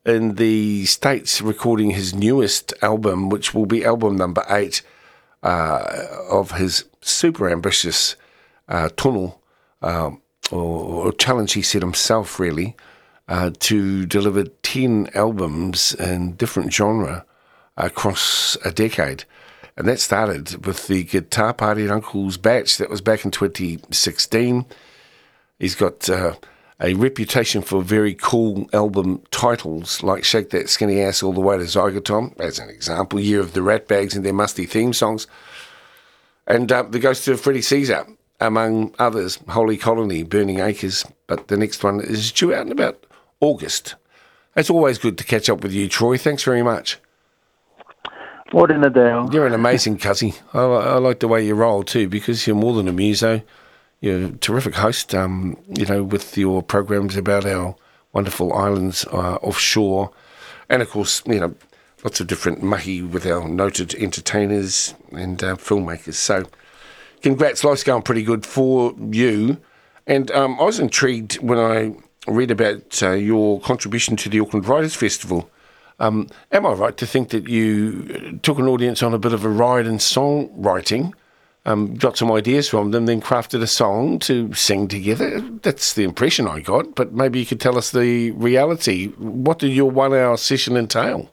in the States recording his newest album, which will be album number 8 of his super ambitious tunnel, or challenge he set himself, really, to deliver 10 albums in different genre across a decade. And that started with the Guitar Party at Uncle's Batch. That was back in 2016. He's got a reputation for very cool album titles, like Shake That Skinny Ass All the Way to Zygotom, as an example, Year of the Ratbags and their musty theme songs. And the Ghost of Freddie Caesar, among others, Holy Colony, Burning Acres. But the next one is due out in about August. It's always good to catch up with you, Troy. Thanks very much. Morning, Adele. You're an amazing cuzzy. I like the way you roll too, because you're more than a muso. You're a terrific host, with your programs about our wonderful islands offshore. And, of course, lots of different mahi with our noted entertainers and filmmakers. So, congrats. Life's going pretty good for you. And I was intrigued when I read about your contribution to the Auckland Writers' Festival. Am I right to think that you took an audience on a bit of a ride in songwriting, got some ideas from them, then crafted a song to sing together? That's the impression I got, but maybe you could tell us the reality. What did your 1 hour session entail?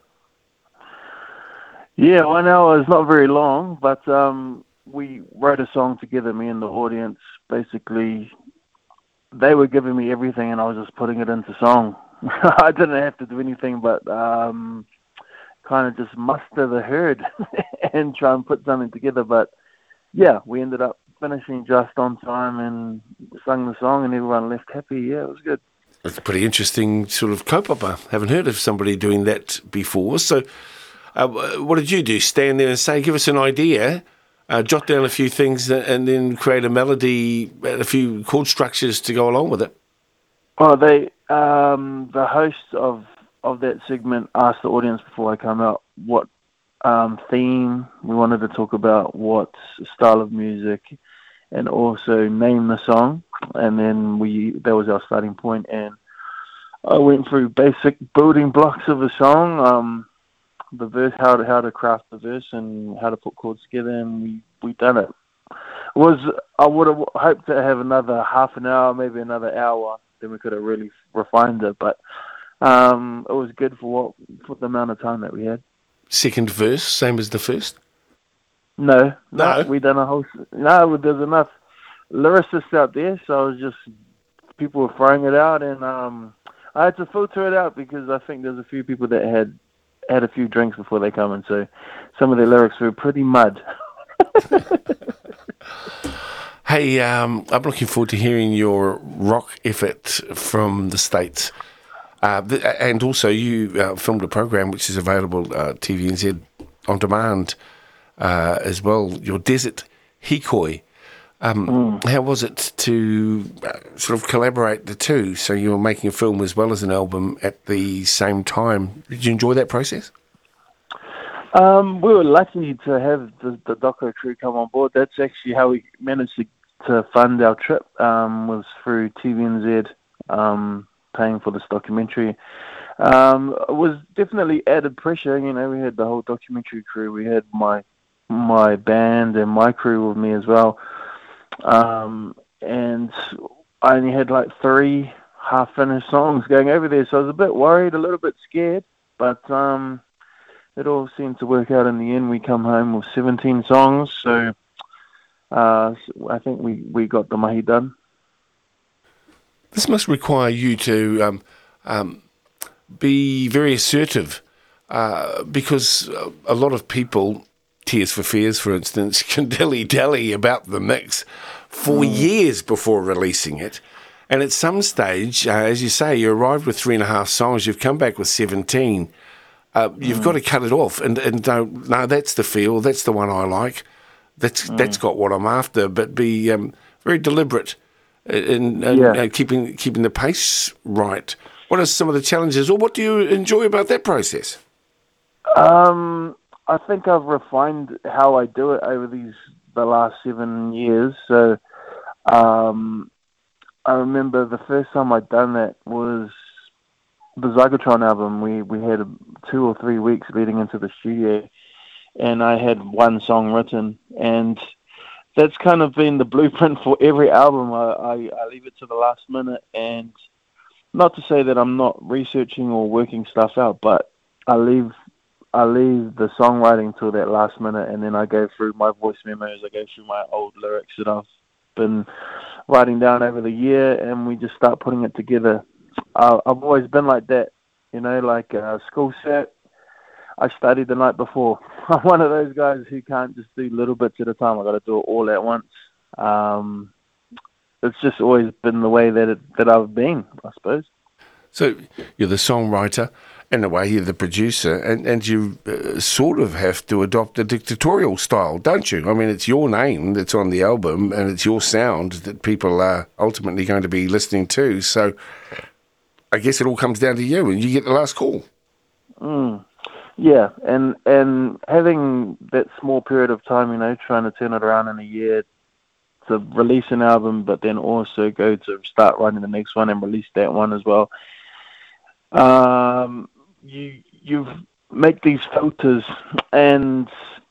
Yeah, 1 hour is not very long, but we wrote a song together, me and the audience. Basically, they were giving me everything and I was just putting it into song. I didn't have to do anything but kind of just muster the herd and try and put something together. But yeah, we ended up finishing just on time and sung the song and everyone left happy. Yeah, it was good. It's a pretty interesting sort of cope-up. I haven't heard of somebody doing that before. So what did you do? Stand there and say, give us an idea, jot down a few things and then create a melody, a few chord structures to go along with it? Well, the host of that segment asked the audience before I come out what theme we wanted to talk about, what style of music, and also name the song. And then that was our starting point. And I went through basic building blocks of the song, the verse, how to craft the verse, and how to put chords together, and we done it. I would have hoped to have another half an hour, maybe another hour. Then we could have really refined it, but it was good for the amount of time that we had. Second verse, same as the first? No, we done a whole. No, there's enough lyricists out there, so it was just people were throwing it out, and I had to filter it out because I think there's a few people that had a few drinks before they come, and so some of their lyrics were pretty mud. Hey, I'm looking forward to hearing your rock effort from the States. And also, you filmed a program which is available TVNZ on demand as well, your Desert Hikoi. How was it to sort of collaborate the two? So you were making a film as well as an album at the same time. Did you enjoy that process? We were lucky to have the doco crew come on board. That's actually how we managed to fund our trip, was through TVNZ paying for this documentary. It was definitely added pressure. We had the whole documentary crew. We had my band and my crew with me as well. And I only had like 3 half-finished songs going over there, so I was a bit worried, a little bit scared, but it all seemed to work out in the end. We come home with 17 songs, so I think we got the mahi done. This must require you to be very assertive, because a lot of people, Tears for Fears, for instance, can dilly-dally about the mix for years before releasing it. And at some stage, as you say, you arrived with 3.5 songs, you've come back with 17. You've got to cut it off and no, that's the feel, that's the one I like, that's got what I'm after, but be very deliberate in keeping the pace right. What are some of the challenges, or what do you enjoy about that process? I think I've refined how I do it over the last 7 years. So I remember the first time I'd done that was the Zygoton album, we had 2 or 3 weeks leading into the studio, and I had one song written, and that's kind of been the blueprint for every album. I leave it to the last minute, and not to say that I'm not researching or working stuff out, but I leave the songwriting till that last minute, and then I go through my voice memos, I go through my old lyrics that I've been writing down over the year, and we just start putting it together. I've always been like that, like school set. I studied the night before. I'm one of those guys who can't just do little bits at a time. I've got to do it all at once. It's just always been the way that I've been, I suppose. So you're the songwriter, in a way you're the producer, and you sort of have to adopt a dictatorial style, don't you? I mean, it's your name that's on the album, and it's your sound that people are ultimately going to be listening to. So I guess it all comes down to you, and you get the last call. Yeah, and having that small period of time, trying to turn it around in a year to release an album, but then also go to start writing the next one and release that one as well. You make these filters and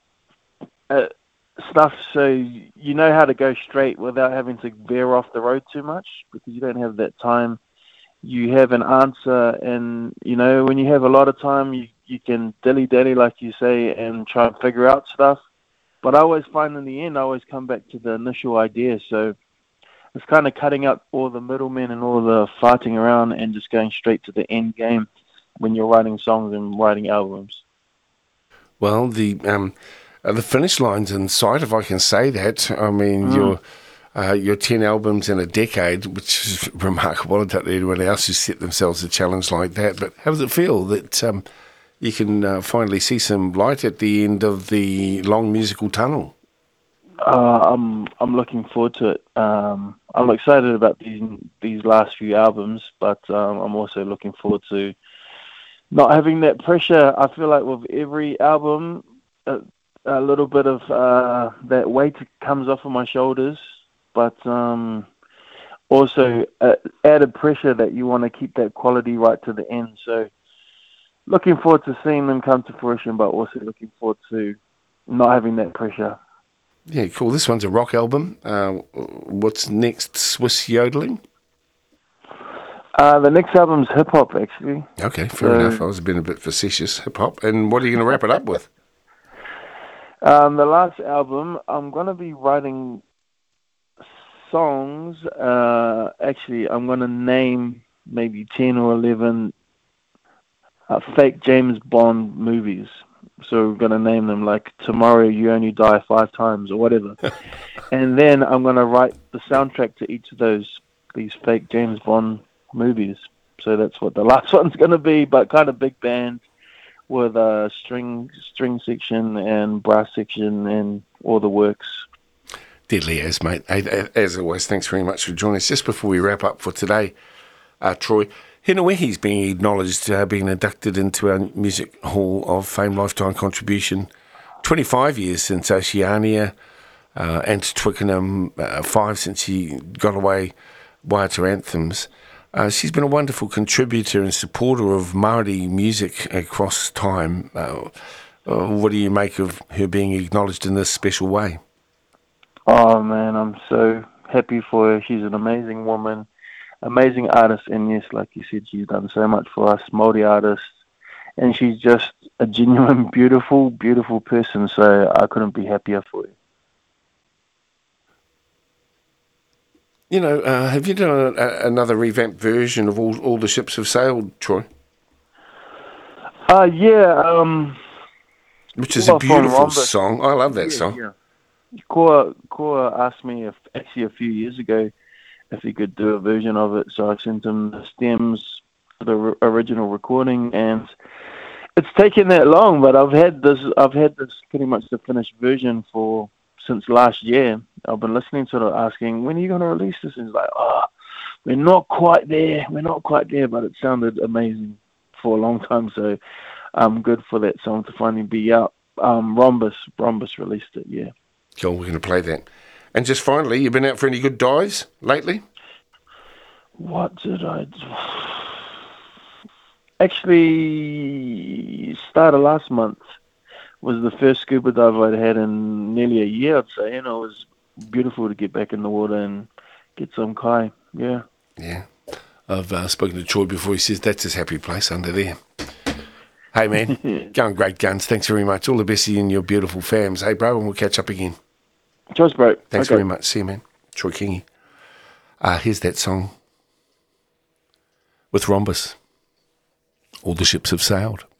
stuff so you know how to go straight without having to veer off the road too much, because you don't have that time. You have an answer, and when you have a lot of time, you can dilly-dally, like you say, and try and figure out stuff. But I always find in the end, I always come back to the initial idea. So it's kind of cutting out all the middlemen and all the farting around and just going straight to the end game when you're writing songs and writing albums. Well, the finish line's in sight, if I can say that. I mean, your 10 albums in a decade, which is remarkable. I don't know anyone else who's set themselves a challenge like that. But how does it feel that you can finally see some light at the end of the long musical tunnel? I'm looking forward to it. I'm excited about these last few albums, but I'm also looking forward to not having that pressure. I feel like with every album, a little bit of that weight comes off of my shoulders, but also added pressure that you want to keep that quality right to the end. So looking forward to seeing them come to fruition, but also looking forward to not having that pressure. Yeah, cool. This one's a rock album. What's next? Swiss Yodeling? The next album's hip-hop, actually. Okay, fair enough. I was being a bit facetious. Hip-hop. And what are you going to wrap it up with? The last album, I'm going to be writing songs. Actually, I'm going to name maybe 10 or 11 fake James Bond movies. So we're going to name them like Tomorrow You Only Die 5 Times or whatever. And then I'm going to write the soundtrack to each of these fake James Bond movies. So that's what the last one's going to be, but kind of big band with a string section and brass section and all the works. Deadly as, mate. As always, thanks very much for joining us. Just before we wrap up for today, Troy, Hinewehi's being acknowledged, being inducted into our Music Hall of Fame Lifetime Contribution. 25 years since Oceania, and Twickenham, 5 since she got away Waiata Anthems. She's been a wonderful contributor and supporter of Māori music across time. What do you make of her being acknowledged in this special way? Oh, man, I'm so happy for her. She's an amazing woman. Amazing artist, and yes, like you said, she's done so much for us, Māori artists, and she's just a genuine, beautiful, beautiful person, so I couldn't be happier for her. Have you done another revamped version of All the Ships Have Sailed, Troy? Yeah. Which is a beautiful song. I love that song. Yeah. Koa asked me a few years ago if he could do a version of it, so I sent him the stems for the original recording, and it's taken that long, but I've had this pretty much the finished version since last year. I've been listening to it, asking, when are you going to release this? And he's like, we're not quite there, but it sounded amazing for a long time, so I'm good for that song to finally be out. Rhombus released it, yeah. Cool, we're going to play that. And just finally, you been out for any good dives lately? What did I do? Actually, start of last month was the first scuba dive I'd had in nearly a year, I'd say, and it was beautiful to get back in the water and get some kai. Yeah. Yeah. I've spoken to Troy before. He says that's his happy place under there. Hey, man, going great guns. Thanks very much. All the best to you and your beautiful fams. Hey, bro, and we'll catch up again. Cheers, bro. Thanks very much. See you, man. Troy Kingy. Here's that song with Rhombus. All the ships have sailed.